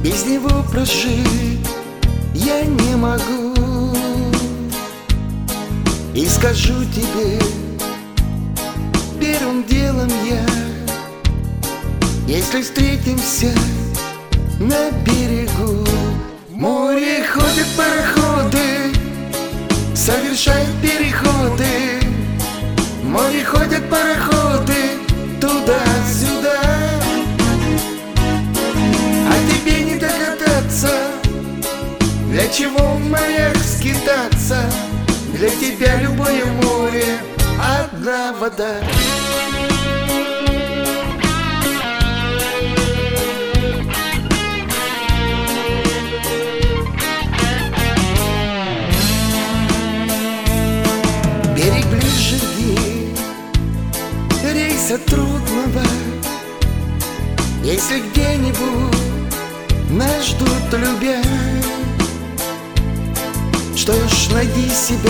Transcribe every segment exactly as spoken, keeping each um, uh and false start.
Без него прожить я не могу. И скажу тебе первым делом я: если встретимся на берегу, в море ходят пароходы, совершают переходы. В море ходят пароходы туда-сюда. А тебе не догадаться, для чего в морях скитаться. Для тебя любое море — одна вода. Берег ближе, где рейса трудного. Если где-нибудь нас ждут, любя, что ж, найди себя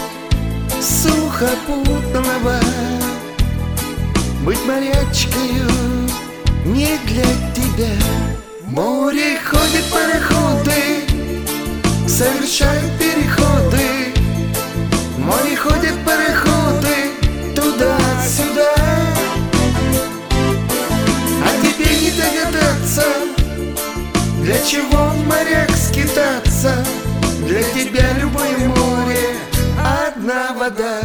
сухопутного. Быть морячкою не для тебя. В море ходят пароходы, совершают переходы. В море ходят пароходы туда-сюда. А тебе не догадаться, для чего в морях скитаться. Для тебя любое море — одна вода.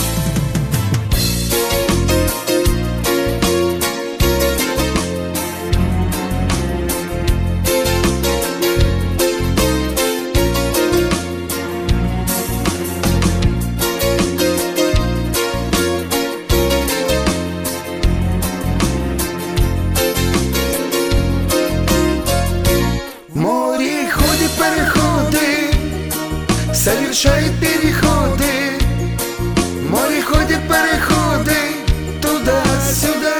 В море ходят пароходы, совершают переходы. В море ходят пароходы туда-сюда.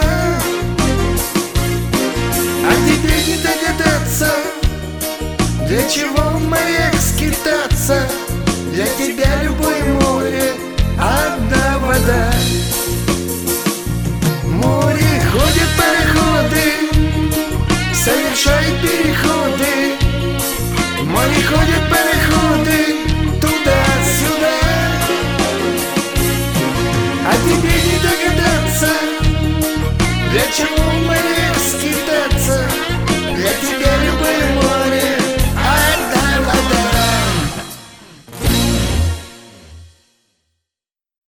А тебе не догадаться, для чего в морях скитаться. Для тебя любое море — одна вода. В море ходят пароходы, совершают переходы. В море ходят пароходы туда-сюда. А тебе не догадаться, для чего в море